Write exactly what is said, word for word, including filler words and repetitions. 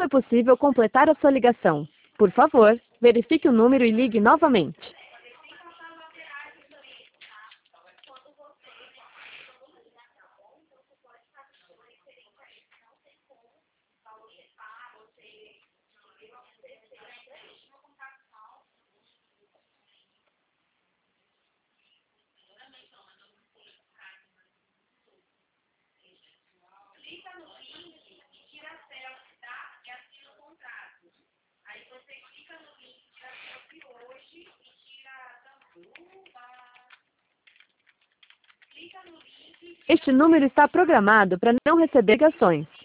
for possível completar a sua ligação. Por favor, verifique o número e ligue novamente. Este número está programado para não receber ligações.